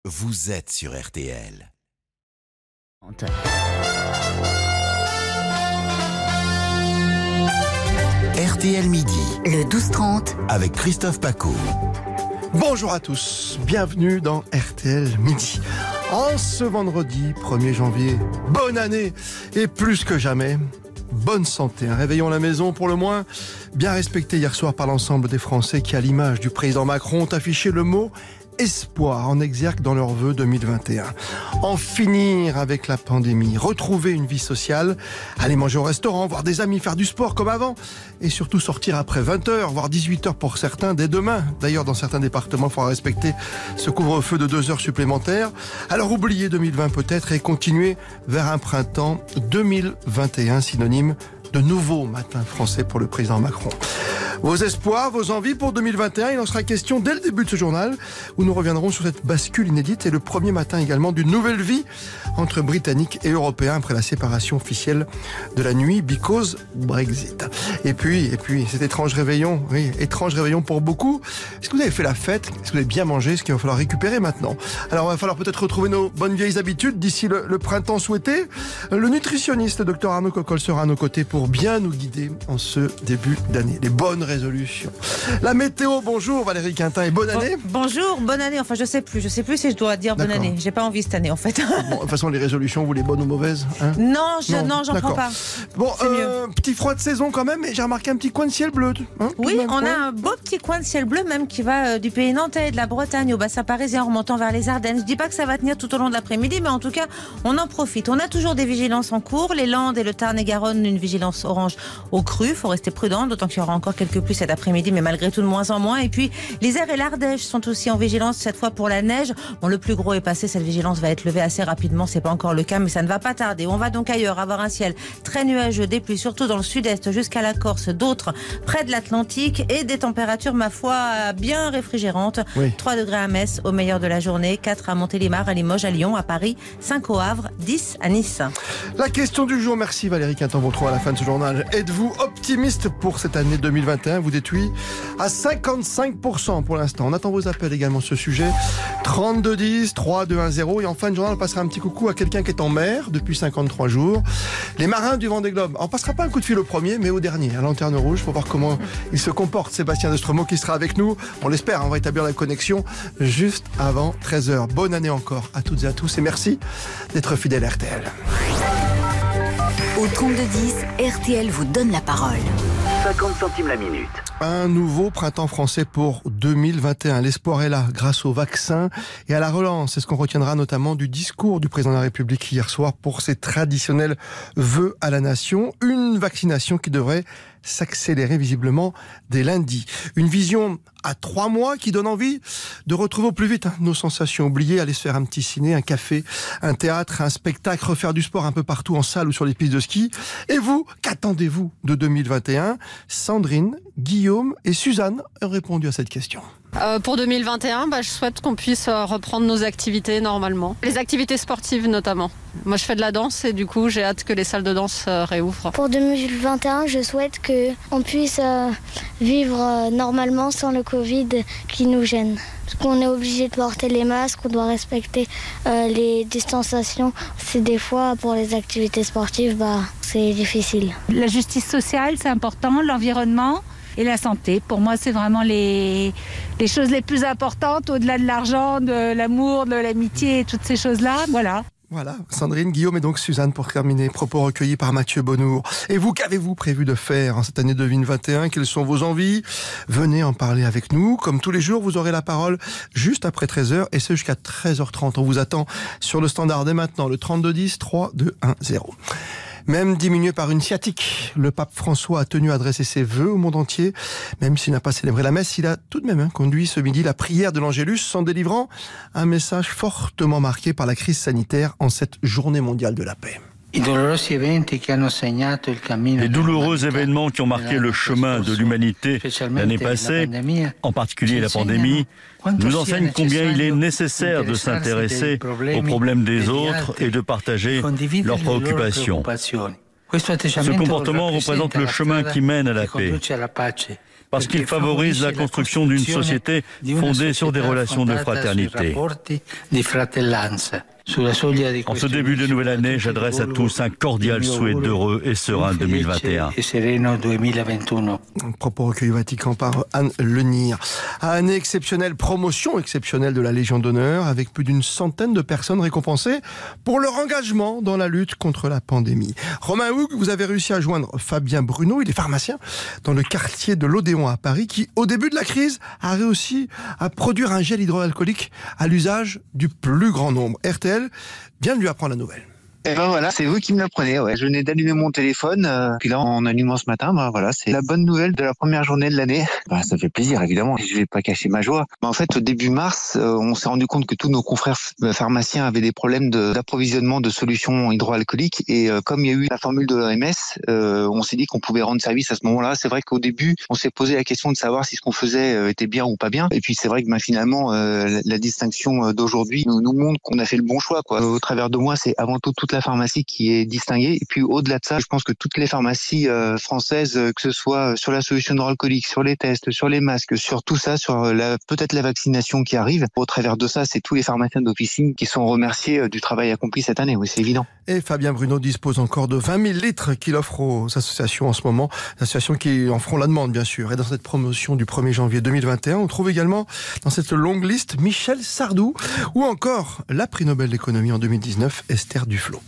vous êtes sur RTL. RTL Midi. Le 12-30 avec Christophe Paco. Bonjour à tous, bienvenue dans RTL Midi. En ce vendredi 1er janvier, bonne année et plus que jamais, bonne santé. Un réveillon à la maison pour le moins bien respecté hier soir par l'ensemble des Français qui, à l'image du président Macron, ont affiché le mot espoir en exergue dans leur vœu 2021. En finir avec la pandémie, retrouver une vie sociale, aller manger au restaurant, voir des amis, faire du sport comme avant et surtout sortir après 20h, voire 18h pour certains dès demain. D'ailleurs, dans certains départements, il faudra respecter ce couvre-feu de 2 heures supplémentaires. Alors oubliez 2020 peut-être et continuer vers un printemps 2021 synonyme de nouveau matin français pour le président Macron. Vos espoirs, vos envies pour 2021, il en sera question dès le début de ce journal où nous reviendrons sur cette bascule inédite et le premier matin également d'une nouvelle vie entre Britanniques et Européens après la séparation officielle de la nuit because Brexit. Et puis cet étrange réveillon, oui, étrange réveillon pour beaucoup. Est-ce que vous avez fait la fête? Est-ce que vous avez bien mangé? Ce qu'il va falloir récupérer maintenant. Alors il va falloir peut-être retrouver nos bonnes vieilles habitudes d'ici le printemps souhaité. Le nutritionniste Dr Arnaud Cocolle sera à nos côtés pour bien nous guider en ce début d'année. Les bonnes résolutions. La météo, bonjour Valérie Quintin et bonne année. Bonjour, bonne année. Enfin, je sais plus si je dois dire bonne année. J'ai pas envie cette année en fait. Bon, de toute façon, les résolutions, vous les bonnes ou mauvaises hein? Non, j'en prends pas. Bon, petit froid de saison quand même, mais j'ai remarqué un petit coin de ciel bleu. Hein, oui, on a un beau petit coin de ciel bleu même qui va du pays nantais, de la Bretagne au bassin parisien, en remontant vers les Ardennes. Je dis pas que ça va tenir tout au long de l'après-midi, mais en tout cas, on en profite. On a toujours des vigilances en cours. Les Landes et le Tarn et Garonne, une vigilance orange au cru. Faut rester prudent, d'autant qu'il y aura encore quelques pluies cet après-midi, mais malgré tout de moins en moins. Et puis, l'Isère et l'Ardèche sont aussi en vigilance, cette fois pour la neige. Bon, le plus gros est passé, cette vigilance va être levée assez rapidement. C'est pas encore le cas, mais ça ne va pas tarder. On va donc ailleurs avoir un ciel très nuageux, des pluies, surtout dans le sud-est jusqu'à la Corse, d'autres près de l'Atlantique et des températures, ma foi, bien réfrigérantes. Oui. 3 degrés à Metz au meilleur de la journée, 4 à Montélimar, à Limoges, à Lyon, à Paris, 5 au Havre, 10 à Nice. La question du jour, merci Valérie Quintan, vous retrouvez à la fin de ce journal. Êtes-vous optimiste pour cette année 2021? Vous êtes oui à 55% pour l'instant. On attend vos appels également sur ce sujet. 3210 3210 et en fin de journal on passera un petit coucou à quelqu'un qui est en mer depuis 53 jours. Les marins du Vendée Globe. On passera pas un coup de fil au premier mais au dernier, à Lanterne Rouge, pour voir comment il se comporte. Sébastien Destremaux qui sera avec nous. On l'espère, on va établir la connexion juste avant 13h. Bonne année encore à toutes et à tous et merci d'être fidèles à RTL. Au 3210, RTL vous donne la parole. 50 centimes la minute. Un nouveau printemps français pour 2021. L'espoir est là grâce au vaccin et à la relance. C'est ce qu'on retiendra notamment du discours du président de la République hier soir pour ses traditionnels vœux à la nation. Une vaccination qui devrait s'accélérer visiblement dès lundi. Une vision à 3 mois qui donne envie de retrouver au plus vite nos sensations oubliées, aller se faire un petit ciné, un café, un théâtre, un spectacle, refaire du sport un peu partout en salle ou sur les pistes de ski. Et vous, qu'attendez-vous de 2021? Sandrine, Guillaume et Suzanne ont répondu à cette question. Pour 2021, je souhaite qu'on puisse reprendre nos activités normalement. Les activités sportives notamment. Moi je fais de la danse et du coup j'ai hâte que les salles de danse réouvrent. Pour 2021, je souhaite qu'on puisse vivre normalement sans le Covid qui nous gêne. Parce qu'on est obligé de porter les masques, on doit respecter les distanciations. C'est des fois pour les activités sportives, c'est difficile. La justice sociale, c'est important, l'environnement et la santé. Pour moi, c'est vraiment les choses les plus importantes, au-delà de l'argent, de l'amour, de l'amitié, toutes ces choses-là. Voilà, Sandrine, Guillaume et donc Suzanne pour terminer. Propos recueillis par Mathieu Bonnour. Et vous, qu'avez-vous prévu de faire en cette année 2021? Quelles sont vos envies? Venez en parler avec nous. Comme tous les jours, vous aurez la parole juste après 13h et ce jusqu'à 13h30. On vous attend sur le standard dès maintenant, le 3210 3210. Même diminué par une sciatique, le pape François a tenu à adresser ses vœux au monde entier. Même s'il n'a pas célébré la messe, il a tout de même conduit ce midi la prière de l'Angélus en délivrant un message fortement marqué par la crise sanitaire en cette journée mondiale de la paix. Les douloureux événements qui ont marqué le chemin de l'humanité l'année passée, en particulier la pandémie, nous enseignent combien il est nécessaire de s'intéresser aux problèmes des autres et de partager leurs préoccupations. Ce comportement représente le chemin qui mène à la paix. parce qu'il favorise la construction d'une société fondée sur des relations de fraternité. En ce début de nouvelle année, j'adresse à tous un cordial souhait d'heureux et serein 2021. Propos recueillis Vatican par Anne Lenir. Année exceptionnelle, promotion exceptionnelle de la Légion d'honneur, avec plus d'une centaine de personnes récompensées pour leur engagement dans la lutte contre la pandémie. Romain Houg, vous avez réussi à joindre Fabien Bruno, il est pharmacien dans le quartier de l'Odéon à Paris, qui au début de la crise a réussi à produire un gel hydroalcoolique à l'usage du plus grand nombre. RTL vient de lui apprendre la nouvelle. Et ben voilà, c'est vous qui me l'apprenez. Ouais. Je venais d'allumer mon téléphone, puis là en allumant ce matin, voilà, c'est la bonne nouvelle de la première journée de l'année. Ça fait plaisir évidemment. Je vais pas cacher ma joie. En fait, au début mars, on s'est rendu compte que tous nos confrères pharmaciens avaient des problèmes d'approvisionnement de solutions hydroalcooliques. Et comme il y a eu la formule de l'OMS, on s'est dit qu'on pouvait rendre service à ce moment-là. C'est vrai qu'au début, on s'est posé la question de savoir si ce qu'on faisait était bien ou pas bien. Et puis c'est vrai que finalement, la distinction d'aujourd'hui nous montre qu'on a fait le bon choix. Au travers de moi, c'est avant tout toute la pharmacie qui est distinguée. Et puis au-delà de ça, je pense que toutes les pharmacies françaises, que ce soit sur la solution hydroalcoolique, sur les tests, sur les masques, sur tout ça, sur peut-être la vaccination qui arrive, au travers de ça, c'est tous les pharmaciens d'officine qui sont remerciés du travail accompli cette année. Oui, c'est évident. Et Fabien Bruno dispose encore de 20 000 litres qu'il offre aux associations en ce moment, associations qui en feront la demande bien sûr. Et dans cette promotion du 1er janvier 2021, on trouve également dans cette longue liste Michel Sardou ou encore la prix Nobel d'économie en 2019, Esther Duflo.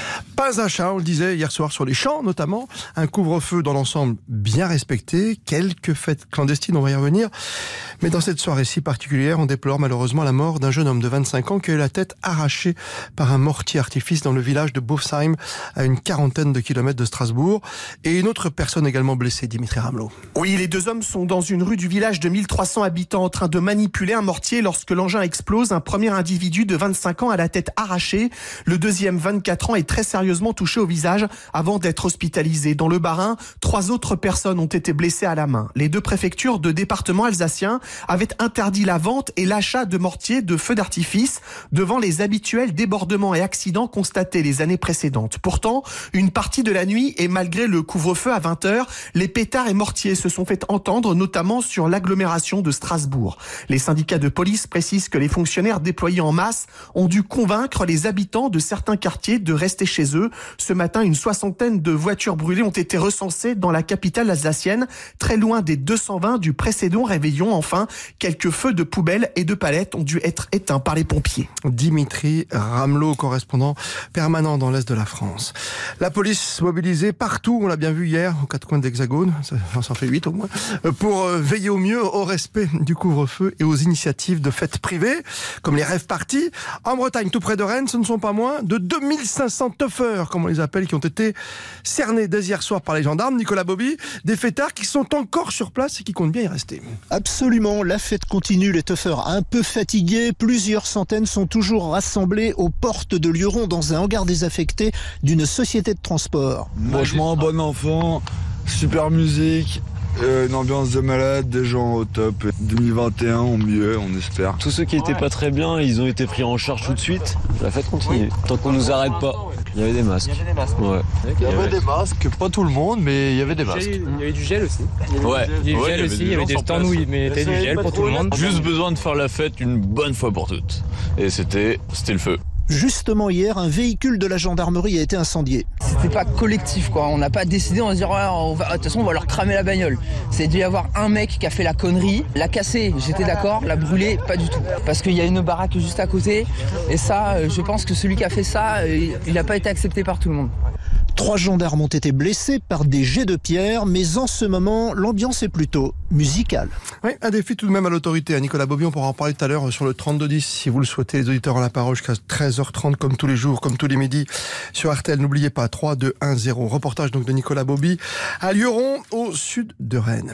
Pas un chat, on le disait hier soir sur les champs notamment, un couvre-feu dans l'ensemble bien respecté, quelques fêtes clandestines, on va y revenir. Mais dans cette soirée si particulière, on déplore malheureusement la mort d'un jeune homme de 25 ans qui a eu la tête arrachée par un mortier artifice dans le village de Bofsheim, à une quarantaine de kilomètres de Strasbourg. Et une autre personne également blessée, Dimitri Ramelot. Oui, les deux hommes sont dans une rue du village de 1300 habitants en train de manipuler un mortier lorsque l'engin explose. Un premier individu de 25 ans a la tête arrachée. Le deuxième, 24 ans, est très sérieusement touché au visage avant d'être hospitalisé. Dans le Bas-Rhin, 3 autres personnes ont été blessées à la main. Les deux préfectures de départements alsaciens avaient interdit la vente et l'achat de mortiers de feux d'artifice devant les habituels débordements et accidents constatés les années précédentes. Pourtant, une partie de la nuit et malgré le couvre-feu à 20h, les pétards et mortiers se sont fait entendre, notamment sur l'agglomération de Strasbourg. Les syndicats de police précisent que les fonctionnaires déployés en masse ont dû convaincre les habitants de certains quartiers de rester chez eux. Ce matin, une 60aine de voitures brûlées ont été recensées dans la capitale alsacienne, très loin des 220 du précédent réveillon. Enfin, quelques feux de poubelles et de palettes ont dû être éteints par les pompiers. Dimitri Ramelot, correspondant permanent dans l'Est de la France. La police mobilisée partout, on l'a bien vu hier, aux 4 coins de l'Hexagone, ça en fait 8 au moins, pour veiller au mieux au respect du couvre-feu et aux initiatives de fêtes privées, comme les rêves parties. En Bretagne, tout près de Rennes, ce ne sont pas moins de 2500 teufeurs, comme on les appelle, qui ont été cernés dès hier soir par les gendarmes. Nicolas Bobby, des fêtards qui sont encore sur place et qui comptent bien y rester. Absolument, la fête continue, les teufeurs un peu fatigués. Plusieurs centaines sont toujours rassemblés aux portes de Lioron dans un hangar désaffecté d'une société de transport. Franchement, bon enfant, super musique. Une ambiance de malade, des gens au top. 2021 au mieux, on espère. Tous ceux qui étaient pas très bien, ils ont été pris en charge tout de suite. La fête continue. Tant qu'on nous arrête pas. Il y avait des masques. Ouais. Il y avait des masques, pas tout le monde, mais il y avait des masques. Il y avait du gel aussi. Ouais. Il y avait du gel aussi, il y avait des stands où ils mettaient du gel pour tout le monde. Juste besoin de faire la fête une bonne fois pour toutes. Et c'était le feu. Justement hier, un véhicule de la gendarmerie a été incendié. C'était pas collectif quoi, on n'a pas décidé, on va se dire de toute façon on va leur cramer la bagnole. C'est dû y avoir un mec qui a fait la connerie, l'a cassé, j'étais d'accord, l'a brûlé, pas du tout. Parce qu'il y a une baraque juste à côté et ça, je pense que celui qui a fait ça, il n'a pas été accepté par tout le monde. 3 gendarmes ont été blessés par des jets de pierre, mais en ce moment, l'ambiance est plutôt musicale. Oui, un défi tout de même à l'autorité. Nicolas Bobby, on pourra en parler tout à l'heure sur le 3210, si vous le souhaitez. Les auditeurs ont la parole jusqu'à 13h30, comme tous les jours, comme tous les midis, sur RTL. N'oubliez pas, 3, 2, 1, 0. Reportage donc de Nicolas Bobby à Lioron, au sud de Rennes.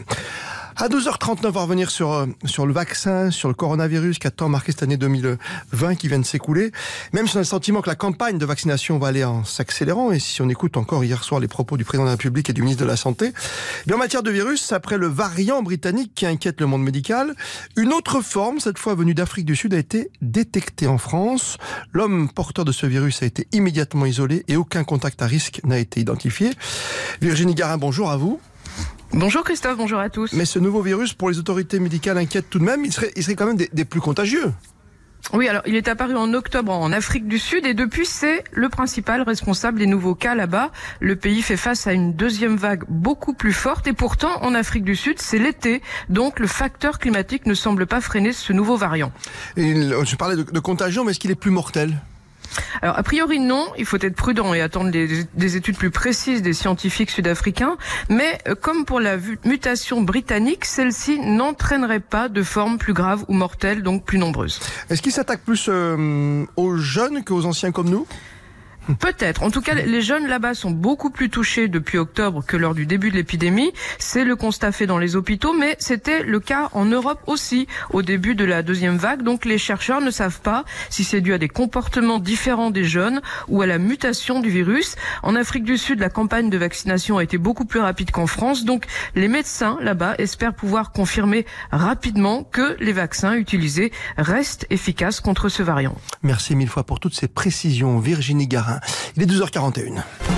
À 12h39, on va revenir sur le vaccin, sur le coronavirus qui a tant marqué cette année 2020 qui vient de s'écouler. Même si on a le sentiment que la campagne de vaccination va aller en s'accélérant, et si on écoute encore hier soir les propos du président de la République et du ministre de la Santé, bien en matière de virus, après le variant britannique qui inquiète le monde médical, une autre forme, cette fois venue d'Afrique du Sud, a été détectée en France. L'homme porteur de ce virus a été immédiatement isolé et aucun contact à risque n'a été identifié. Virginie Garin, bonjour à vous. Bonjour Christophe, bonjour à tous. Mais ce nouveau virus, pour les autorités médicales, inquiète tout de même. Il serait quand même des plus contagieux. Oui, alors il est apparu en octobre en Afrique du Sud et depuis c'est le principal responsable des nouveaux cas là-bas. Le pays fait face à une deuxième vague beaucoup plus forte et pourtant en Afrique du Sud c'est l'été, donc le facteur climatique ne semble pas freiner ce nouveau variant. Et je parlais de contagion, mais est-ce qu'il est plus mortel ? Alors, a priori, non. Il faut être prudent et attendre des études plus précises des scientifiques sud-africains. Mais, comme pour la mutation britannique, celle-ci n'entraînerait pas de forme plus grave ou mortelle, donc plus nombreuse. Est-ce qu'il s'attaque plus aux jeunes qu'aux anciens comme nous ? Peut-être. En tout cas, les jeunes là-bas sont beaucoup plus touchés depuis octobre que lors du début de l'épidémie. C'est le constat fait dans les hôpitaux, mais c'était le cas en Europe aussi au début de la deuxième vague. Donc les chercheurs ne savent pas si c'est dû à des comportements différents des jeunes ou à la mutation du virus. En Afrique du Sud, la campagne de vaccination a été beaucoup plus rapide qu'en France. Donc les médecins là-bas espèrent pouvoir confirmer rapidement que les vaccins utilisés restent efficaces contre ce variant. Merci mille fois pour toutes ces précisions, Virginie Garin. Il est 12h41.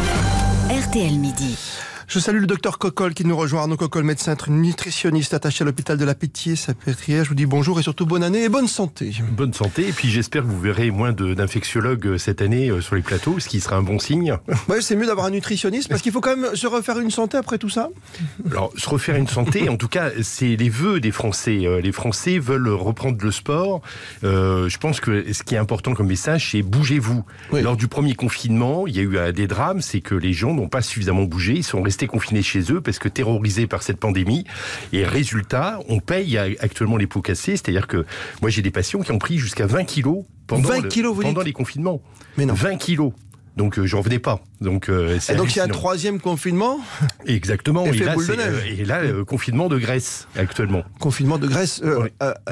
RTL Midi. Je salue le docteur Cocolle qui nous rejoint. Arnaud Cocolle, médecin nutritionniste attaché à l'hôpital de la Pitié-Salpêtrière. Je vous dis bonjour et surtout bonne année et bonne santé. Bonne santé, et puis j'espère que vous verrez moins d'infectiologues cette année sur les plateaux, ce qui sera un bon signe. Ouais, c'est mieux d'avoir un nutritionniste parce qu'il faut quand même se refaire une santé après tout ça. Alors, se refaire une santé, en tout cas, c'est les vœux des Français. Les Français veulent reprendre le sport. Je pense que ce qui est important comme message, c'est bougez-vous. Oui. Lors du premier confinement, il y a eu des drames, c'est que les gens n'ont pas suffisamment bougé, ils sont restés confinés chez eux parce que terrorisés par cette pandémie. Et résultat, on paye actuellement les pots cassés. C'est-à-dire que moi, j'ai des patients qui ont pris jusqu'à 20 kilos pendant les confinements. Mais non. 20 kilos. Donc, j'en revenais pas. Donc, c'est et donc, il y a un troisième confinement. Exactement. Et là, confinement de Grèce, actuellement. Confinement de Grèce, oui.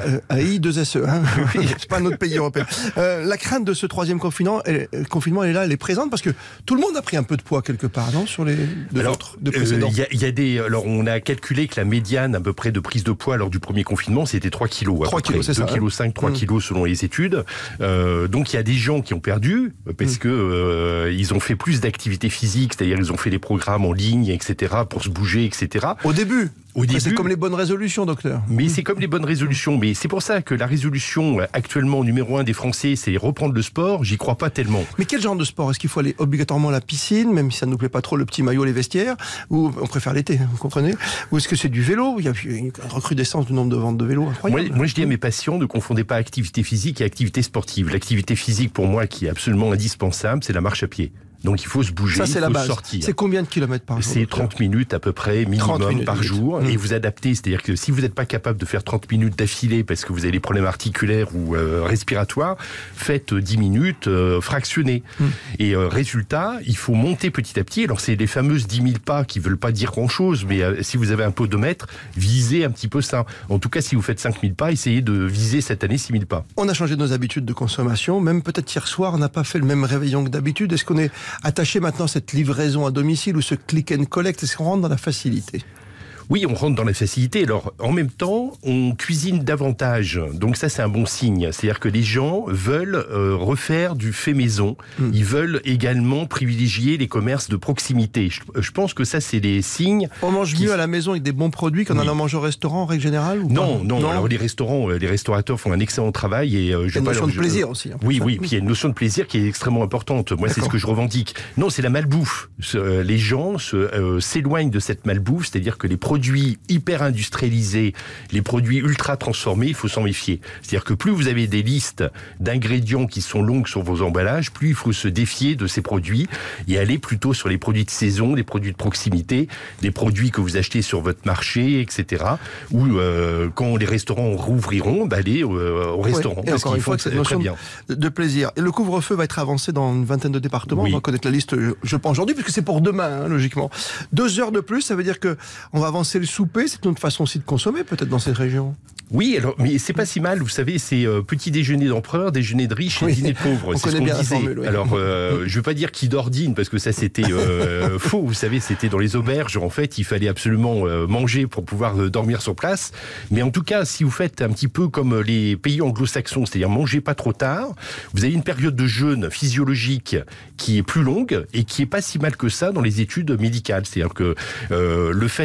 AI2SE. Hein. C'est pas un autre pays européen. La crainte de ce troisième confinement, elle est là, elle est présente parce que tout le monde a pris un peu de poids quelque part, non, sur les deux autres précédents. Alors, on a calculé que la médiane à peu près de prise de poids lors du premier confinement, c'était 3 kilos. 3 kilos, c'est ça. 2,5 kg, 3 kilos selon les études. Donc, il y a des gens qui ont perdu parce que ils ont fait plus d'activité physique, c'est-à-dire ils ont fait des programmes en ligne, etc., pour se bouger, etc. Au début, c'est comme les bonnes résolutions, docteur. Mais c'est comme les bonnes résolutions. Mais c'est pour ça que la résolution actuellement numéro 1 des Français, c'est reprendre le sport. J'y crois pas tellement. Mais quel genre de sport ? Est-ce qu'il faut aller obligatoirement à la piscine, même si ça ne nous plaît pas trop, le petit maillot, les vestiaires ? Ou on préfère l'été, vous comprenez ? Ou est-ce que c'est du vélo ? Il y a une recrudescence du nombre de ventes de vélos incroyable. Moi, je dis à mes patients, ne confondez pas activité physique et activité sportive. L'activité physique, pour moi, qui est absolument indispensable, c'est la marche à pied. Donc il faut se bouger, ça, il faut base. Sortir. C'est combien de kilomètres par jour ? C'est 30 minutes à peu près, minimum par jour. Et vous adaptez, c'est-à-dire que si vous n'êtes pas capable de faire 30 minutes d'affilée parce que vous avez des problèmes articulaires ou respiratoires, faites 10 minutes fractionnées. Et résultat, il faut monter petit à petit. Alors c'est les fameuses 10 000 pas qui ne veulent pas dire grand-chose, mais si vous avez un podomètre, visez un petit peu ça. En tout cas, si vous faites 5 000 pas, essayez de viser cette année 6 000 pas. On a changé nos habitudes de consommation. Même peut-être hier soir, on n'a pas fait le même réveillon que d'habitude. Est-ce qu'on est attaché maintenant à cette livraison à domicile ou ce click and collect? Est-ce qu'on rentre dans la facilité? Oui, on rentre dans la facilité. Alors, en même temps, on cuisine davantage. Donc ça, c'est un bon signe. C'est-à-dire que les gens veulent refaire du fait maison. Ils veulent également privilégier les commerces de proximité. Je pense que ça, c'est des signes. On mange mieux à la maison avec des bons produits qu'on en a mangé au restaurant, en règle générale, ou non. pas? Alors les restaurateurs font un excellent travail. Et il y a une notion de plaisir aussi. Oui. Puis il y a une notion de plaisir qui est extrêmement importante. Moi, c'est ce que je revendique. Non, c'est la malbouffe. Les gens s'éloignent de cette malbouffe, c'est-à-dire que les produits hyper industrialisés, les produits ultra transformés, il faut s'en méfier. C'est-à-dire que plus vous avez des listes d'ingrédients qui sont longues sur vos emballages, plus il faut se défier de ces produits et aller plutôt sur les produits de saison, les produits de proximité, des produits que vous achetez sur votre marché, etc. Ou quand les restaurants rouvriront, aller au restaurant. Et encore une fois, cette notion bien. De plaisir. Et le couvre-feu va être avancé dans une vingtaine de départements. Oui. On va connaître la liste, je pense, aujourd'hui, puisque c'est pour demain, logiquement. 2 heures de plus, ça veut dire que on va avancer le souper. C'est une façon aussi de consommer, peut-être, dans cette région. Oui, alors, mais c'est pas si mal. Vous savez, c'est petit déjeuner d'empereur, déjeuner de riche et dîner de pauvre. On connaît bien la formule, oui. Alors, je veux pas dire qui d'ordine, parce que ça, c'était faux. Vous savez, c'était dans les auberges. En fait, il fallait absolument manger pour pouvoir dormir sur place. Mais en tout cas, si vous faites un petit peu comme les pays anglo-saxons, c'est-à-dire mangez pas trop tard, vous avez une période de jeûne physiologique qui est plus longue et qui est pas si mal que ça dans les études médicales. C'est-à-dire que le fait de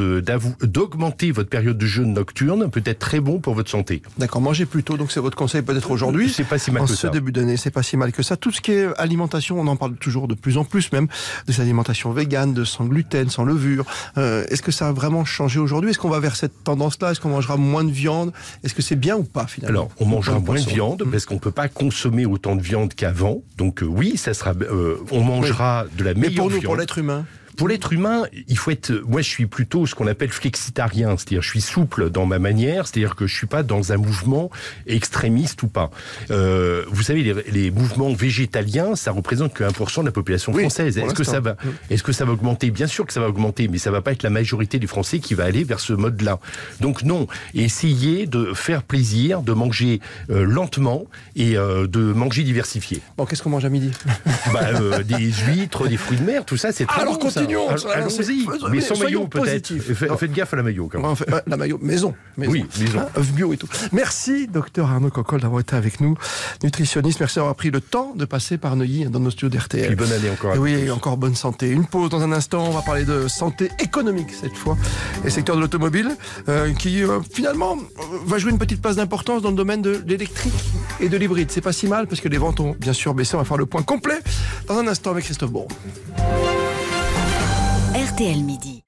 d'augmenter votre période de jeûne nocturne peut être très bon pour votre santé. D'accord, mangez plus tôt, donc c'est votre conseil peut-être aujourd'hui. C'est pas si mal que ça. En ce début d'année, c'est pas si mal que ça. Tout ce qui est alimentation, on en parle toujours de plus en plus même, des alimentations véganes, de sans gluten, sans levure. Est-ce que ça a vraiment changé aujourd'hui? Est-ce qu'on va vers cette tendance-là? Est-ce qu'on mangera moins de viande? Est-ce que c'est bien ou pas finalement? Alors, on mangera moins de viande parce qu'on peut pas consommer autant de viande qu'avant. Donc oui, ça sera. On mangera de la meilleure viande. Mais pour l'être humain. Pour l'être humain, il faut être. Moi, je suis plutôt ce qu'on appelle flexitarien, c'est-à-dire je suis souple dans ma manière, c'est-à-dire que je suis pas dans un mouvement extrémiste ou pas. Vous savez, les mouvements végétaliens, ça représente que 1% de la population française. Est-ce que ça va augmenter? Bien sûr que ça va augmenter, mais ça va pas être la majorité des Français qui va aller vers ce mode-là. Donc non, essayez de faire plaisir, de manger lentement et de manger diversifié. Bon, qu'est-ce qu'on mange à midi? Des huîtres, des fruits de mer, tout ça, c'est très bon. Continuons. Allons-y, mais sans maillot peut-être. Faites gaffe à la maillot quand même. La maillot maison. Oui, maison. Œuf bio et tout. Merci, docteur Arnaud Cocolle, d'avoir été avec nous, nutritionniste. Merci d'avoir pris le temps de passer par Neuilly dans nos studios d'RTL. Puis bonne année encore. Oui, encore bonne santé. Une pause dans un instant. On va parler de santé économique cette fois. Et le secteur de l'automobile qui finalement va jouer une petite place d'importance dans le domaine de l'électrique et de l'hybride. C'est pas si mal parce que les ventes ont bien sûr baissé. On va faire le point complet dans un instant avec Christophe Bourreau. RTL Midi.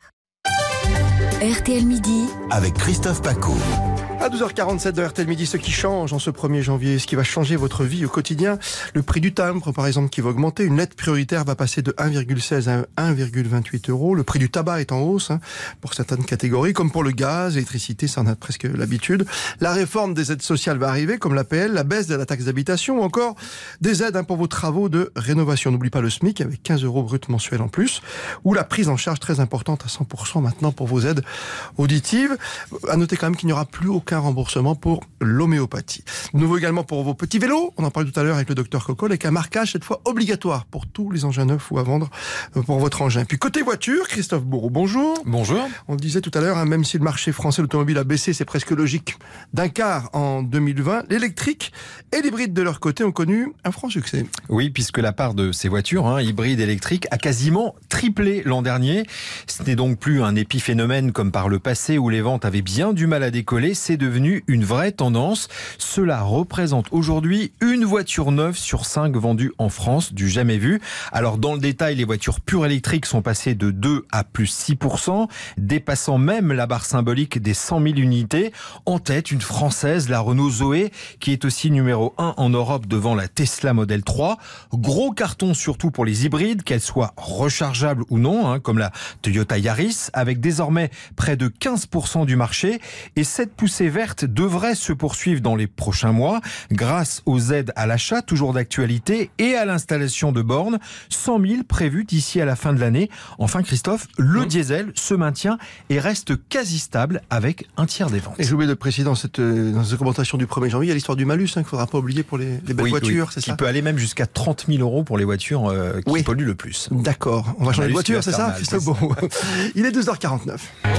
RTL Midi. Avec Christophe Pacaud. À 12h47 de RTL Midi, ce qui change en ce 1er janvier, ce qui va changer votre vie au quotidien, le prix du timbre par exemple qui va augmenter, une lettre prioritaire va passer de 1,16 à 1,28 €, le prix du tabac est en hausse pour certaines catégories, comme pour le gaz, l'électricité, ça en a presque l'habitude. La réforme des aides sociales va arriver, comme l'APL, la baisse de la taxe d'habitation ou encore des aides pour vos travaux de rénovation. N'oublie pas le SMIC avec 15 € brut mensuels en plus, ou la prise en charge très importante à 100% maintenant pour vos aides auditives. À noter quand même qu'il n'y aura plus aucun remboursement pour l'homéopathie. Nouveau également pour vos petits vélos, on en parlait tout à l'heure avec le docteur Cocolle, avec un marquage cette fois obligatoire pour tous les engins neufs ou à vendre pour votre engin. Puis côté voiture, Christophe Bourreau, bonjour. Bonjour. On le disait tout à l'heure, même si le marché français de l'automobile a baissé, c'est presque logique, d'un quart en 2020, l'électrique et l'hybride de leur côté ont connu un franc succès. Oui, puisque la part de ces voitures hybrides électriques a quasiment triplé l'an dernier. Ce n'est donc plus un épiphénomène comme par le passé où les ventes avaient bien du mal à décoller, c'est devenu une vraie tendance. Cela représente aujourd'hui une voiture neuve sur 5 vendue en France, du jamais vu. Alors dans le détail, les voitures pures électriques sont passées de 2 à plus 6%, dépassant même la barre symbolique des 100 000 unités. En tête, une française, la Renault Zoé, qui est aussi numéro 1 en Europe devant la Tesla Model 3. Gros carton surtout pour les hybrides, qu'elles soient rechargeables ou non, comme la Toyota Yaris, avec désormais près de 15% du marché. Et cette poussée verte devrait se poursuivre dans les prochains mois grâce aux aides à l'achat, toujours d'actualité, et à l'installation de bornes. 100 000 prévues d'ici à la fin de l'année. Enfin, Christophe, le diesel se maintient et reste quasi stable avec un tiers des ventes. Et j'ai oublié de préciser dans cette augmentation du 1er janvier, il y a l'histoire du malus qu'il ne faudra pas oublier pour les belles voitures, c'est ça? Qui peut aller même jusqu'à 30 000 € pour les voitures qui polluent le plus. D'accord, on va changer de voiture, c'est ça? C'est bon. Il est 2h49.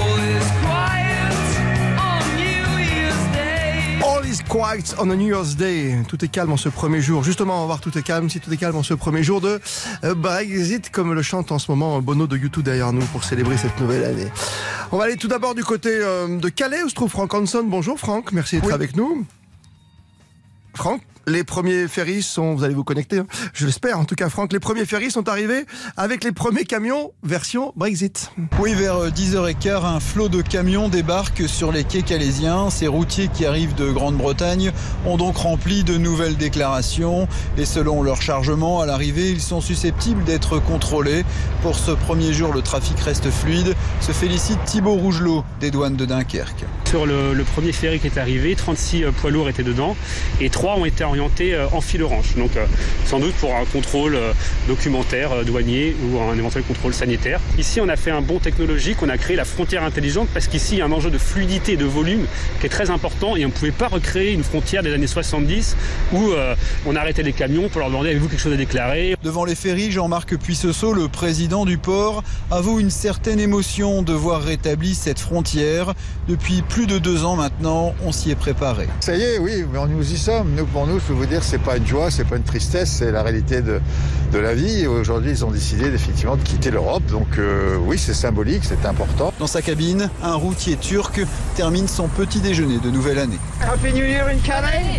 All is quiet on a New Year's Day. Tout est calme en ce premier jour. Justement, on va voir tout est calme, si tout est calme en ce premier jour de Brexit, comme le chante en ce moment Bono de U2 derrière nous pour célébrer cette nouvelle année. On va aller tout d'abord du côté de Calais où se trouve Franck Hanson. Bonjour Franck, merci d'être avec nous. Franck, les premiers ferries sont, vous allez vous connecter, je l'espère en tout cas Franck, les premiers ferries sont arrivés avec les premiers camions version Brexit. Oui, vers 10h15, un flot de camions débarque sur les quais calaisiens. Ces routiers qui arrivent de Grande-Bretagne ont donc rempli de nouvelles déclarations et selon leur chargement, à l'arrivée, ils sont susceptibles d'être contrôlés. Pour ce premier jour, le trafic reste fluide, se félicite Thibaut Rougelot des douanes de Dunkerque. Sur le premier ferry qui est arrivé, 36 poids lourds étaient dedans et 3 ont été orientés en fil orange. Donc sans doute pour un contrôle documentaire, douanier ou un éventuel contrôle sanitaire. Ici, on a fait un bond technologique, on a créé la frontière intelligente parce qu'ici, il y a un enjeu de fluidité et de volume qui est très important et on ne pouvait pas recréer une frontière des années 70 où on arrêtait les camions pour leur demander avez-vous quelque chose à déclarer. Devant les ferries, Jean-Marc Puissesseau, le président du port, avoue une certaine émotion de voir rétablie cette frontière. Depuis plus de 2 ans maintenant, on s'y est préparé. Ça y est, oui, nous y sommes. Pour nous, je peux vous dire, c'est pas une joie, c'est pas une tristesse, c'est la réalité de la vie. Et aujourd'hui, ils ont décidé effectivement de quitter l'Europe. Donc oui, c'est symbolique, c'est important. Dans sa cabine, un routier turc termine son petit déjeuner de nouvelle année. Happy New Year in Calais.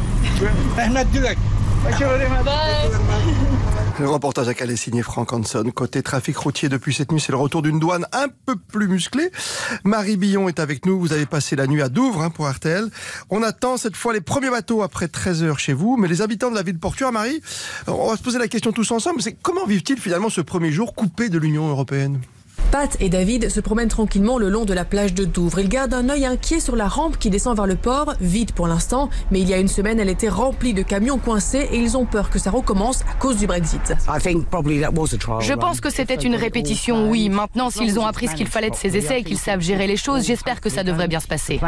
Le reportage à Calais signé Franck Hanson. Côté trafic routier depuis cette nuit, c'est le retour d'une douane un peu plus musclée. Marie Billon est avec nous. Vous avez passé la nuit à Douvres pour RTL. On attend cette fois les premiers bateaux après 13 heures chez vous. Mais les habitants de la ville portuaire, Marie, on va se poser la question tous ensemble. C'est comment vivent-ils finalement ce premier jour coupé de l'Union européenne ? Pat et David se promènent tranquillement le long de la plage de Douvres. Ils gardent un œil inquiet sur la rampe qui descend vers le port, vide pour l'instant, mais il y a une semaine, elle était remplie de camions coincés et ils ont peur que ça recommence à cause du Brexit. Je pense que c'était une répétition, oui. Maintenant, s'ils ont appris ce qu'il fallait de ces essais et qu'ils savent gérer les choses, j'espère que ça devrait bien se passer.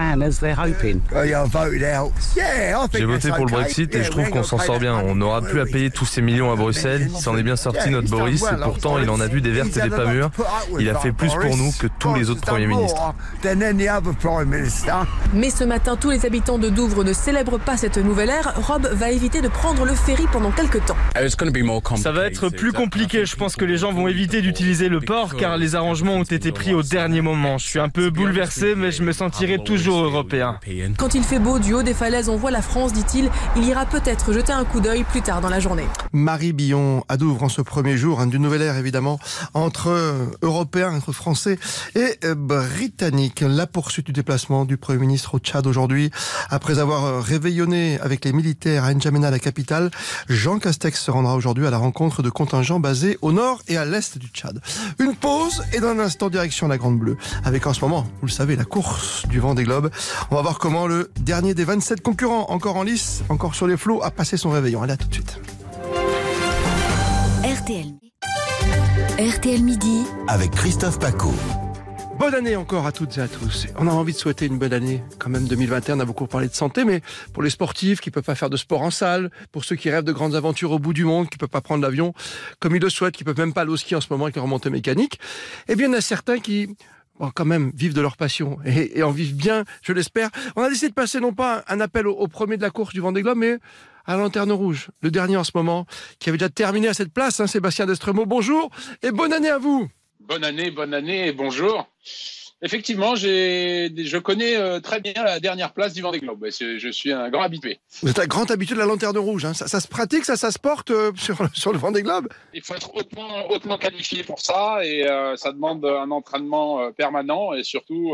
J'ai voté pour le Brexit et je trouve qu'on s'en sort bien. On n'aura plus à payer tous ces millions à Bruxelles. Il s'en est bien sorti, notre Boris, et pourtant il en a vu des vertes et des pas mûres. Il a fait plus pour nous que tous les autres premiers ministres. Mais ce matin, tous les habitants de Douvres ne célèbrent pas cette nouvelle ère. Rob va éviter de prendre le ferry pendant quelques temps. Ça va être plus compliqué. Je pense que les gens vont éviter d'utiliser le port car les arrangements ont été pris au dernier moment. Je suis un peu bouleversé, mais je me sentirai toujours européen. Quand il fait beau, du haut des falaises, on voit la France, dit-il. Il ira peut-être jeter un coup d'œil plus tard dans la journée. Marie Billon à Douvres en ce premier jour d'une nouvelle ère évidemment entre Européens, entre Français et Britanniques. La poursuite du déplacement du Premier ministre au Tchad aujourd'hui. Après avoir réveillonné avec les militaires à N'Djamena, la capitale, Jean Castex se rendra aujourd'hui à la rencontre de contingents basés au nord et à l'est du Tchad. Une pause et dans un instant direction la Grande Bleue. Avec en ce moment, vous le savez, la course du Vendée Globe. On va voir comment le dernier des 27 concurrents, encore en lice, encore sur les flots, a passé son réveillon. Allez, à tout de suite. RTL Midi avec Christophe Paco. Bonne année encore à toutes et à tous. On a envie de souhaiter une bonne année. Quand même 2021, on a beaucoup parlé de santé, mais pour les sportifs qui ne peuvent pas faire de sport en salle, pour ceux qui rêvent de grandes aventures au bout du monde, qui ne peuvent pas prendre l'avion comme ils le souhaitent, qui ne peuvent même pas aller au ski en ce moment avec la remontée mécanique, eh bien il y en a certains qui... quand même, vivent de leur passion et en vivent bien, je l'espère. On a décidé de passer non pas un appel au premier de la course du Vendée Globe, mais à la Lanterne Rouge, le dernier en ce moment, qui avait déjà terminé à cette place, Sébastien Destremaux. Bonjour et bonne année à vous. Bonne année et bonjour. Effectivement, je connais très bien la dernière place du Vendée Globe. Je suis un grand habitué. Vous êtes un grand habitué de la Lanterne Rouge. Ça se pratique, ça se porte sur le Vendée Globe. Il faut être hautement qualifié pour ça et ça demande un entraînement permanent et surtout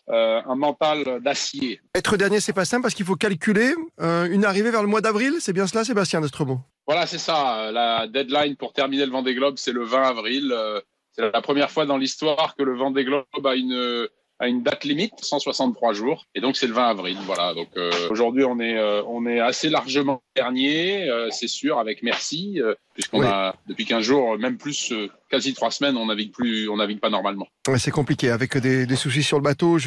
un mental d'acier. Être dernier, c'est pas simple parce qu'il faut calculer une arrivée vers le mois d'avril. C'est bien cela, Sébastien Destremaux? Voilà, c'est ça. La deadline pour terminer le Vendée Globe, c'est le 20 avril. C'est la première fois dans l'histoire que le Vendée Globe a une date limite, 163 jours, et donc c'est le 20 avril. Voilà. Donc aujourd'hui on est assez largement dernier, c'est sûr, avec merci, puisqu'on a depuis 15 jours, même plus, quasi 3 semaines, on navigue pas normalement. Ouais, c'est compliqué avec des soucis sur le bateau.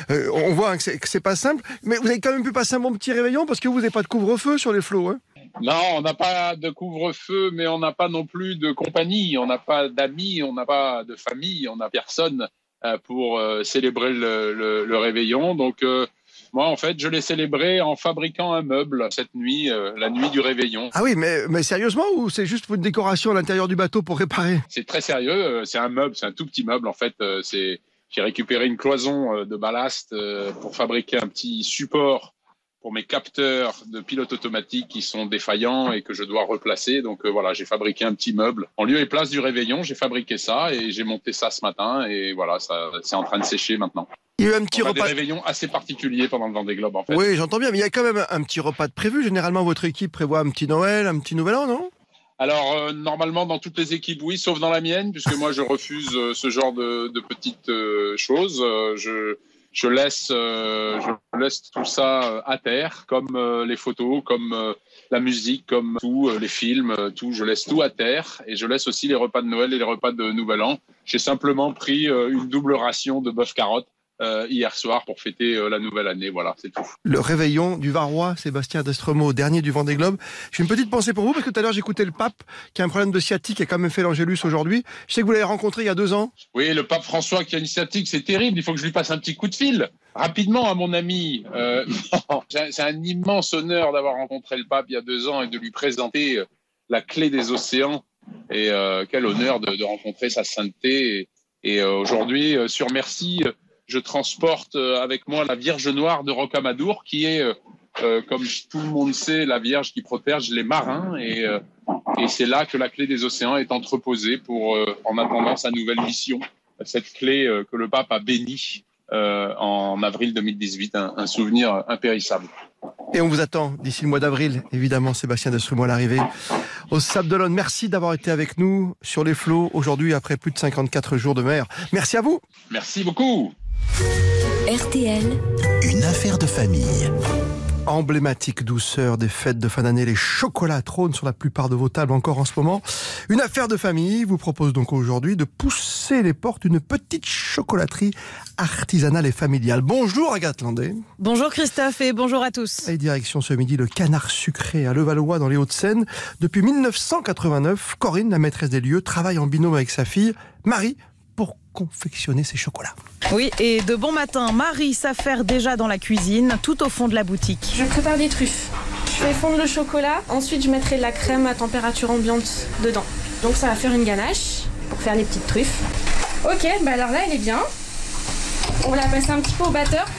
On voit que c'est pas simple, mais vous avez quand même pu passer un bon petit réveillon parce que vous n'avez pas de couvre-feu sur les flots. Hein. Non, on n'a pas de couvre-feu, mais on n'a pas non plus de compagnie, on n'a pas d'amis, on n'a pas de famille, on n'a personne pour célébrer le réveillon. Donc moi, en fait, je l'ai célébré en fabriquant un meuble cette nuit, la nuit du réveillon. Ah oui, mais sérieusement, ou c'est juste une décoration à l'intérieur du bateau pour réparer? C'est très sérieux, c'est un meuble, c'est un tout petit meuble en fait. J'ai récupéré une cloison de ballast pour fabriquer un petit support pour mes capteurs de pilote automatique qui sont défaillants et que je dois replacer. Donc voilà, j'ai fabriqué un petit meuble. En lieu et place du réveillon, j'ai fabriqué ça et j'ai monté ça ce matin. Et voilà, ça, c'est en train de sécher maintenant. Il y a eu un petit repas. des réveillons assez particuliers pendant le Vendée Globe en fait. Oui, j'entends bien, mais il y a quand même un petit repas de prévu. Généralement, votre équipe prévoit un petit Noël, un petit Nouvel An, non? Alors normalement dans toutes les équipes oui, sauf dans la mienne puisque moi je refuse ce genre de petites choses. Je laisse tout ça à terre, comme les photos, comme la musique, comme tout, les films, tout. Je laisse tout à terre et je laisse aussi les repas de Noël et les repas de Nouvel An. J'ai simplement pris une double ration de bœuf carotte hier soir pour fêter la nouvelle année. Voilà, c'est tout. Le réveillon du Varois, Sébastien Destremaux, dernier du Vendée Globe. J'ai une petite pensée pour vous, parce que tout à l'heure j'écoutais le pape qui a un problème de sciatique, qui a quand même fait l'Angélus aujourd'hui. Je sais que vous l'avez rencontré il y a 2 ans. Oui, le pape François qui a une sciatique, c'est terrible. Il faut que je lui passe un petit coup de fil. Rapidement, à mon ami, c'est un immense honneur d'avoir rencontré le pape il y a 2 ans et de lui présenter la clé des océans. Et quel honneur de rencontrer sa sainteté. Et aujourd'hui, sur Merci, je transporte avec moi la Vierge Noire de Rocamadour, qui est, comme tout le monde sait, la Vierge qui protège les marins. Et c'est là que la clé des océans est entreposée pour, en attendant sa nouvelle mission. Cette clé que le pape a bénie en avril 2018, un souvenir impérissable. Et on vous attend d'ici le mois d'avril, évidemment, Sébastien Destremaux à l'arrivée au Sable d'Olonne. Merci d'avoir été avec nous sur les flots aujourd'hui après plus de 54 jours de mer. Merci à vous. Merci beaucoup. RTL, une affaire de famille. Emblématique douceur des fêtes de fin d'année, les chocolats trônent sur la plupart de vos tables encore en ce moment. Une affaire de famille vous propose donc aujourd'hui de pousser les portes d'une petite chocolaterie artisanale et familiale. Bonjour Agathe Landais. Bonjour Christophe et bonjour à tous. Et direction ce midi le Canard Sucré à Levallois dans les Hauts-de-Seine. Depuis 1989, Corinne, la maîtresse des lieux, travaille en binôme avec sa fille Marie pour confectionner ses chocolats. Oui, et de bon matin, Marie s'affaire déjà dans la cuisine, tout au fond de la boutique. Je prépare des truffes. Je fais fondre le chocolat, ensuite je mettrai de la crème à température ambiante dedans. Donc ça va faire une ganache pour faire les petites truffes. Ok, bah alors là elle est bien. On va la passer un petit peu au batteur.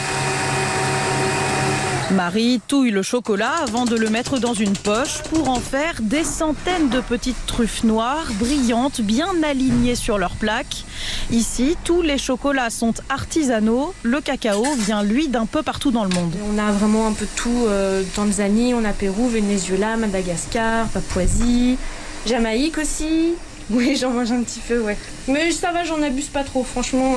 Marie touille le chocolat avant de le mettre dans une poche pour en faire des centaines de petites truffes noires, brillantes, bien alignées sur leur plaque. Ici, tous les chocolats sont artisanaux. Le cacao vient, lui, d'un peu partout dans le monde. On a vraiment un peu de tout. Tanzanie, on a Pérou, Venezuela, Madagascar, Papouasie, Jamaïque aussi. Oui, j'en mange un petit peu, ouais. Mais ça va, j'en abuse pas trop, franchement.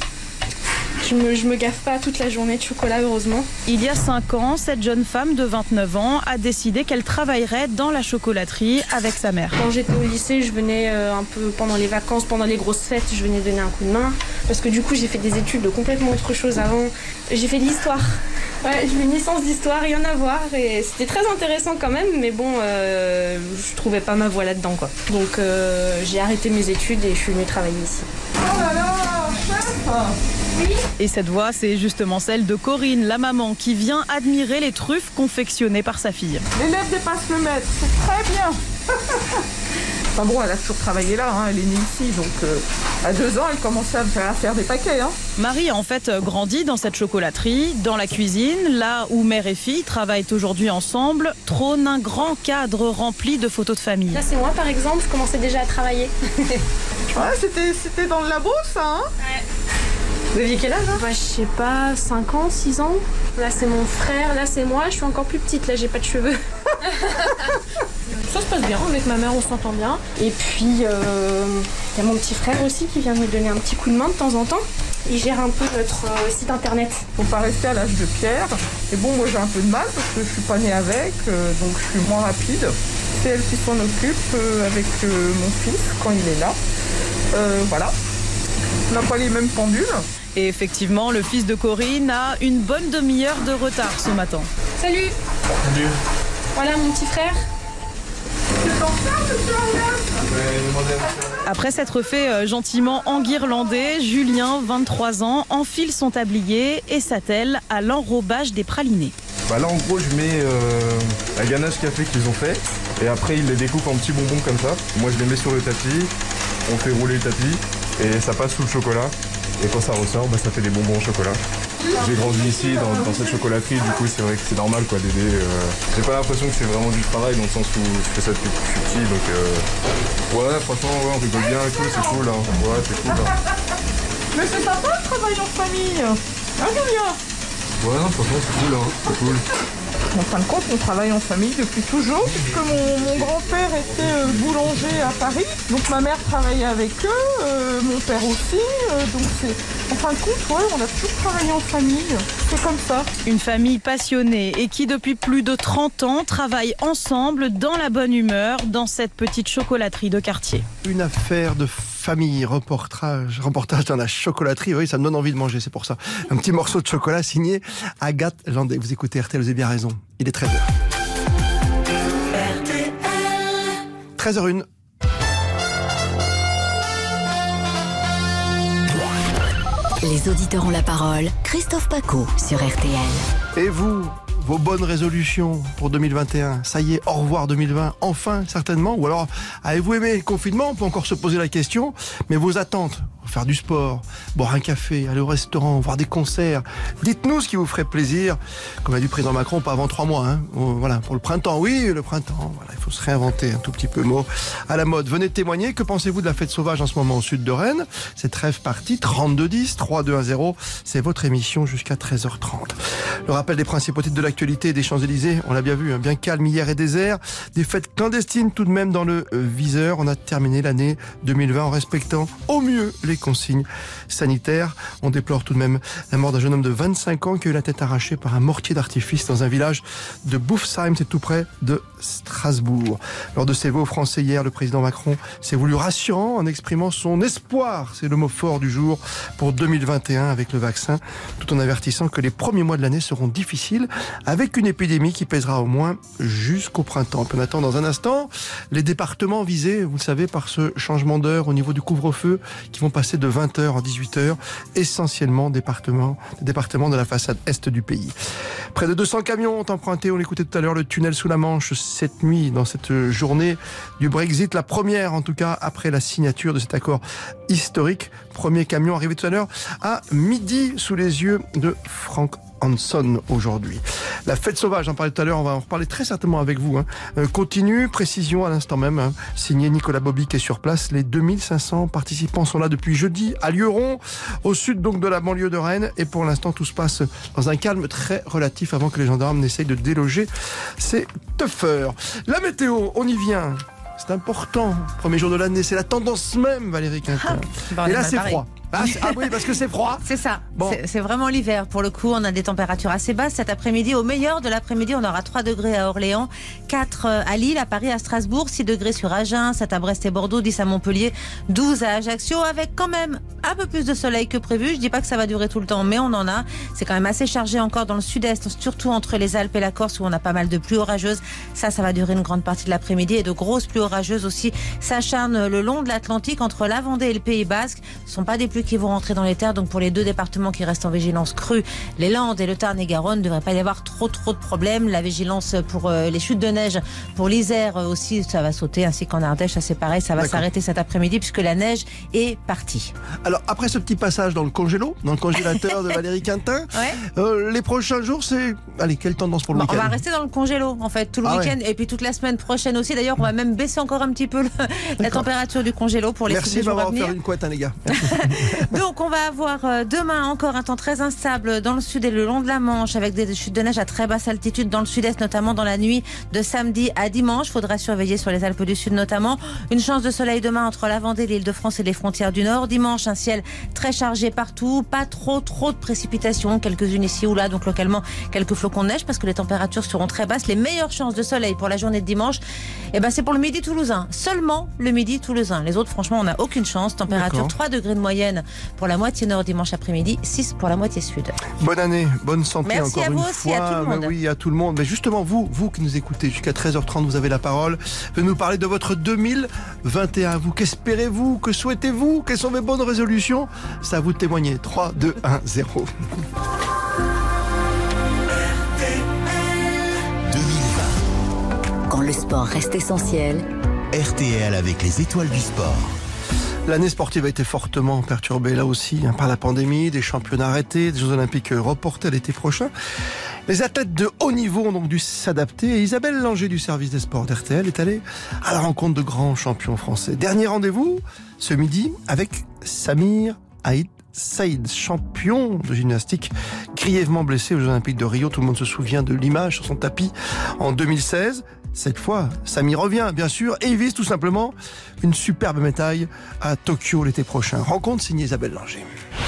Je me gaffe pas toute la journée de chocolat, heureusement. Il y a 5 ans, cette jeune femme de 29 ans a décidé qu'elle travaillerait dans la chocolaterie avec sa mère. Quand j'étais au lycée, je venais un peu pendant les vacances, pendant les grosses fêtes, je venais donner un coup de main. Parce que du coup, j'ai fait des études de complètement autre chose avant. J'ai fait de l'histoire. Ouais, j'ai eu une licence d'histoire, rien à voir. Et c'était très intéressant quand même, mais bon, je trouvais pas ma voie là-dedans, quoi. Donc j'ai arrêté mes études et je suis venue travailler ici. Oh là là, chef! Oui. Et cette voix, c'est justement celle de Corinne, la maman, qui vient admirer les truffes confectionnées par sa fille. L'élève dépasse le maître, c'est très bien. Enfin bon, elle a toujours travaillé là, hein, elle est née ici, donc à 2 ans, elle commençait à faire des paquets. Hein. Marie a en fait grandi dans cette chocolaterie, dans la cuisine, là où mère et fille travaillent aujourd'hui ensemble, trône un grand cadre rempli de photos de famille. Là, c'est moi, par exemple, je commençais déjà à travailler. Ouais, c'était dans le labo, ça, hein? Ouais. Vous aviez quel âge, hein? Bah, je sais pas, 5 ans, 6 ans. Là, c'est mon frère, là, c'est moi. Je suis encore plus petite, là, j'ai pas de cheveux. Ça se passe bien, avec ma mère, on s'entend bien. Et puis, il y a mon petit frère aussi qui vient nous donner un petit coup de main de temps en temps. Il gère un peu notre site internet. Faut pas rester à l'âge de pierre. Et bon, moi, j'ai un peu de mal parce que je suis pas née avec, donc je suis moins rapide. C'est elle qui s'en occupe avec mon fils quand il est là. Voilà. On n'a pas les mêmes pendules. Et effectivement, le fils de Corinne a une bonne demi-heure de retard ce matin. Salut. Salut. Voilà mon petit frère. C'est ton frère, monsieur Arias? Après s'être fait gentiment enguirlander, Julien, 23 ans, enfile son tablier et s'attelle à l'enrobage des pralinés. Bah là, en gros, je mets la ganache café qu'ils ont fait. Et après, ils les découpent en petits bonbons comme ça. Moi, je les mets sur le tapis. On fait rouler le tapis. Et ça passe sous le chocolat. Et quand ça ressort, bah, ça fait des bonbons au chocolat. J'ai grandi ici dans cette chocolaterie, du coup c'est vrai que c'est normal quoi d'aider. J'ai pas l'impression que c'est vraiment du travail dans le sens où je fais ça depuis que je suis petit, donc ouais franchement ouais, on rigole bien et tout, c'est cool hein. Ouais c'est cool hein. Mais c'est sympa le travail en famille. Hein Julien? Ouais non franchement c'est cool hein, c'est cool. En fin de compte, on travaille en famille depuis toujours, puisque mon grand-père était boulanger à Paris, donc ma mère travaillait avec eux, mon père aussi, donc c'est... En fin de compte, ouais, on a toujours travaillé en famille, c'est comme ça. Une famille passionnée et qui depuis plus de 30 ans travaille ensemble dans la bonne humeur dans cette petite chocolaterie de quartier. Une affaire de famille, reportage dans la chocolaterie, oui, ça me donne envie de manger, c'est pour ça. Un petit morceau de chocolat signé Agathe Landais. Vous écoutez RTL, vous avez bien raison, il est 13h. 13h01. Les auditeurs ont la parole. Christophe Paco sur RTL. Et vous, vos bonnes résolutions pour 2021, ça y est, au revoir 2020, enfin certainement. Ou alors, avez-vous aimé le confinement? On peut encore se poser la question. Mais vos attentes, faire du sport, boire un café, aller au restaurant, voir des concerts. Dites-nous ce qui vous ferait plaisir. Comme a dit le président Macron, pas avant 3 mois. Hein. Voilà, pour le printemps, oui, le printemps. Voilà, il faut se réinventer un tout petit peu, mot à la mode. Venez témoigner. Que pensez-vous de la fête sauvage en ce moment au sud de Rennes? C'est trêve partie, 32-10, 3-2-1-0. C'est votre émission jusqu'à 13h30. Le rappel des principaux titres de l'actualité des Champs-Élysées, on l'a bien vu, hein, bien calme hier et désert. Des fêtes clandestines tout de même dans le viseur. On a terminé l'année 2020 en respectant au mieux les consignes sanitaires. On déplore tout de même la mort d'un jeune homme de 25 ans qui a eu la tête arrachée par un mortier d'artifice dans un village de Boufsheim, c'est tout près de Strasbourg. Lors de ses vœux aux Français hier, le président Macron s'est voulu rassurant en exprimant son espoir, c'est le mot fort du jour, pour 2021 avec le vaccin, tout en avertissant que les premiers mois de l'année seront difficiles avec une épidémie qui pèsera au moins jusqu'au printemps. On attend dans un instant les départements visés, vous le savez, par ce changement d'heure au niveau du couvre-feu qui vont passer de 20h à 18h, essentiellement départements de la façade est du pays. Près de 200 camions ont emprunté, on l'écoutait tout à l'heure, le tunnel sous la Manche cette nuit, dans cette journée du Brexit, la première en tout cas après la signature de cet accord historique. Premier camion arrivé tout à l'heure à midi sous les yeux de Frank Hanson aujourd'hui. La fête sauvage, j'en parlais tout à l'heure, on va en reparler très certainement avec vous. Continue, précision à l'instant même, signé Nicolas Bobby qui est sur place. Les 2500 participants sont là depuis jeudi à Lieurons, au sud donc de la banlieue de Rennes. Et pour l'instant, tout se passe dans un calme très relatif avant que les gendarmes n'essayent de déloger ces teufeurs. La météo, on y vient. C'est important. Premier jour de l'année, c'est la tendance même, Valérie Quintin. Et là, c'est froid. Ah oui, parce que c'est froid. C'est ça. Bon. C'est vraiment l'hiver. Pour le coup, on a des températures assez basses cet après-midi. Au meilleur de l'après-midi, on aura 3 degrés à Orléans, 4 à Lille, à Paris, à Strasbourg, 6 degrés sur Agen, 7 à Brest et Bordeaux, 10 à Montpellier, 12 à Ajaccio, avec quand même un peu plus de soleil que prévu. Je dis pas que ça va durer tout le temps, mais on en a. C'est quand même assez chargé encore dans le sud-est, surtout entre les Alpes et la Corse où on a pas mal de pluies orageuses. Ça va durer une grande partie de l'après-midi et de grosses pluies orageuses aussi s'acharnent le long de l'Atlantique entre la Vendée et le Pays Basque. Ce ne sont pas des pluies qui vont rentrer dans les terres, donc pour les 2 départements qui restent en vigilance crue, les Landes et le Tarn-et-Garonne, ne devrait pas y avoir trop de problèmes. La vigilance pour les chutes de neige, pour l'Isère aussi, ça va sauter, ainsi qu'en Ardèche, ça c'est pareil, ça va s'arrêter cet après-midi puisque la neige est partie. Alors après ce petit passage dans le congélateur de Valérie Quintin, les prochains jours, c'est... Allez, quelle tendance pour le week-end? On va rester dans le congélo en fait tout le week-end et puis toute la semaine prochaine aussi. D'ailleurs, on va même baisser encore un petit peu la température du congélo pour les jours à venir. Merci de m'avoir fait une couette, les gars. Donc on va avoir demain encore un temps très instable dans le sud et le long de la Manche avec des chutes de neige à très basse altitude dans le sud-est, notamment dans la nuit de samedi à dimanche. Faudra surveiller sur les Alpes du Sud notamment. Une chance de soleil demain entre la Vendée, l'Île-de-France et les frontières du Nord. Dimanche, un ciel très chargé partout, pas trop de précipitations, quelques-unes ici ou là, donc localement quelques flocons de neige parce que les températures seront très basses. Les meilleures chances de soleil pour la journée de dimanche, c'est pour le midi toulousain. Seulement le midi toulousain. Les autres, franchement, on n'a aucune chance. Température 3 degrés de moyenne pour la moitié nord dimanche après-midi, 6 pour la moitié sud. Bonne année, bonne santé. Merci encore à une vous fois. aussi, à tout le monde. Oui, à tout le monde. Mais justement, vous qui nous écoutez jusqu'à 13h30, vous avez la parole. Venez nous parler de votre 2021. Vous, qu'espérez-vous? Que souhaitez-vous? Quelles sont vos bonnes résolutions? C'est à vous de témoigner. 3, 2, 1, 0. 2020. Quand le sport reste essentiel, RTL avec les étoiles du sport. L'année sportive a été fortement perturbée là aussi par la pandémie, des championnats arrêtés, des Jeux Olympiques reportés à l'été prochain. Les athlètes de haut niveau ont donc dû s'adapter et Isabelle Langer du service des sports d'RTL est allée à la rencontre de grands champions français. Dernier rendez-vous ce midi avec Samir Aït Saïd, champion de gymnastique, grièvement blessé aux Jeux Olympiques de Rio. Tout le monde se souvient de l'image sur son tapis en 2016. Cette fois, Samy revient, bien sûr, et il vise tout simplement une superbe médaille à Tokyo l'été prochain. Rencontre signée Isabelle Langer.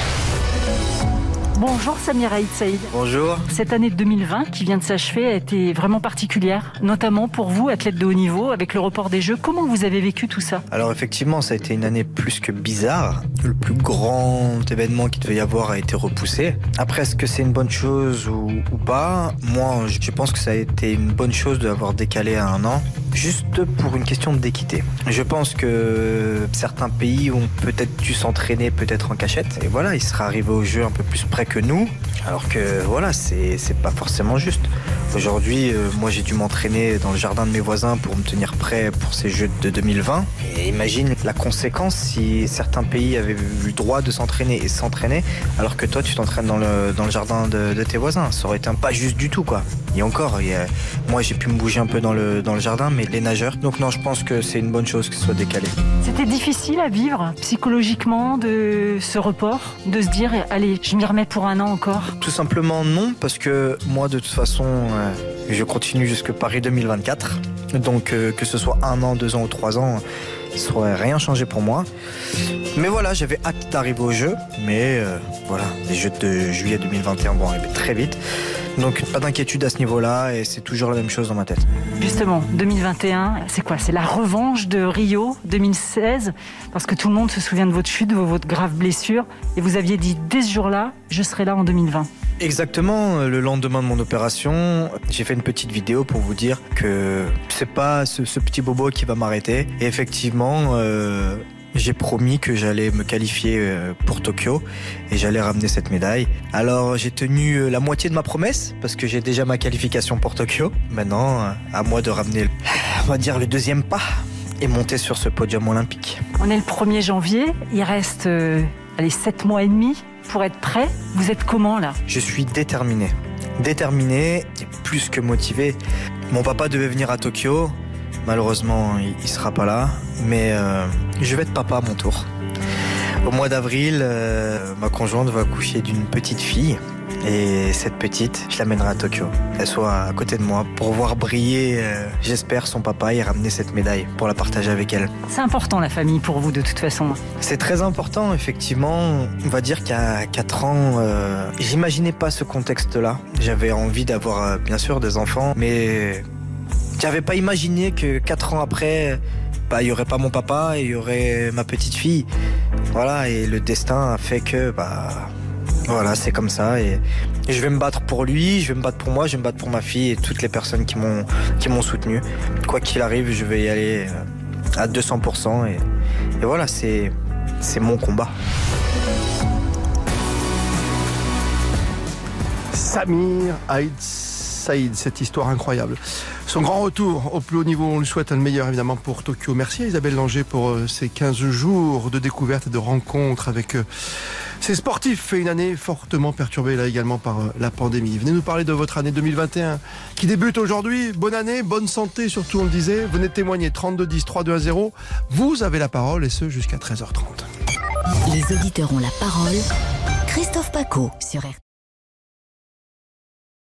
Bonjour Samir Aïd Saïd. Bonjour. Cette année 2020 qui vient de s'achever a été vraiment particulière, notamment pour vous, athlète de haut niveau, avec le report des Jeux. Comment vous avez vécu tout ça ? Alors effectivement, ça a été une année plus que bizarre. Le plus grand événement qu'il devait y avoir a été repoussé. Après, est-ce que c'est une bonne chose ou pas ? Moi, je pense que ça a été une bonne chose d'avoir décalé à 1 an, juste pour une question d'équité. Je pense que certains pays ont peut-être dû s'entraîner peut-être en cachette. Et voilà, ils seraient arrivés aux Jeux un peu plus près que nous, alors que voilà, c'est pas forcément juste. Aujourd'hui, moi j'ai dû m'entraîner dans le jardin de mes voisins pour me tenir prêt pour ces Jeux de 2020. Et imagine la conséquence si certains pays avaient eu le droit de s'entraîner et s'entraîner, alors que toi tu t'entraînes dans le jardin de tes voisins. Ça aurait été pas juste du tout, quoi. Et encore, moi j'ai pu me bouger un peu dans le jardin, mais les nageurs. Donc non, je pense que c'est une bonne chose que ce soit décalé. C'était difficile à vivre psychologiquement de ce report, de se dire allez, je m'y remets pour 1 an encore. Tout simplement non, parce que moi de toute façon je continue jusque Paris 2024. Donc que ce soit 1 an, 2 ans ou 3 ans, il ne saurait rien changer pour moi. Mais voilà, j'avais hâte d'arriver aux Jeux, mais voilà, les Jeux de juillet 2021 vont arriver très vite. Donc pas d'inquiétude à ce niveau-là, et c'est toujours la même chose dans ma tête. Justement, 2021, c'est quoi ? C'est la revanche de Rio 2016, parce que tout le monde se souvient de votre chute, de votre grave blessure, et vous aviez dit dès ce jour-là, je serai là en 2020. Exactement, le lendemain de mon opération, j'ai fait une petite vidéo pour vous dire que c'est pas ce petit bobo qui va m'arrêter. Et effectivement, j'ai promis que j'allais me qualifier pour Tokyo et j'allais ramener cette médaille. Alors j'ai tenu la moitié de ma promesse parce que j'ai déjà ma qualification pour Tokyo. Maintenant, à moi de ramener, on va dire, le 2e pas et monter sur ce podium olympique. On est le 1er janvier, il reste 7 mois et demi pour être prêt. Vous êtes comment là ? Je suis déterminé et plus que motivé. Mon papa devait venir à Tokyo. Malheureusement, il sera pas là, mais je vais être papa à mon tour. Au mois d'avril, ma conjointe va accoucher d'une petite fille. Et cette petite, je l'amènerai à Tokyo. Elle soit à côté de moi pour voir briller, j'espère, son papa et ramener cette médaille pour la partager avec elle. C'est important la famille pour vous de toute façon. C'est très important, effectivement. On va dire qu'à 4 ans, j'imaginais pas ce contexte-là. J'avais envie d'avoir, bien sûr, des enfants, mais j'avais pas imaginé que 4 ans après, il y aurait pas mon papa et il y aurait ma petite fille. Voilà, et le destin a fait que, voilà, c'est comme ça. Et je vais me battre pour lui, je vais me battre pour moi, je vais me battre pour ma fille et toutes les personnes qui m'ont soutenu. Quoi qu'il arrive, je vais y aller à 200%. Et voilà, c'est mon combat. Samir Aïd Saïd, cette histoire incroyable. Son grand retour au plus haut niveau, on lui souhaite le meilleur évidemment pour Tokyo. Merci à Isabelle Langer pour ces 15 jours de découverte et de rencontres avec ces sportifs et une année fortement perturbée là également par la pandémie. Venez nous parler de votre année 2021 qui débute aujourd'hui. Bonne année, bonne santé surtout, on le disait. Venez témoigner 32 10 3210. Vous avez la parole et ce jusqu'à 13h30. Les auditeurs ont la parole. Christophe Paco sur RTL.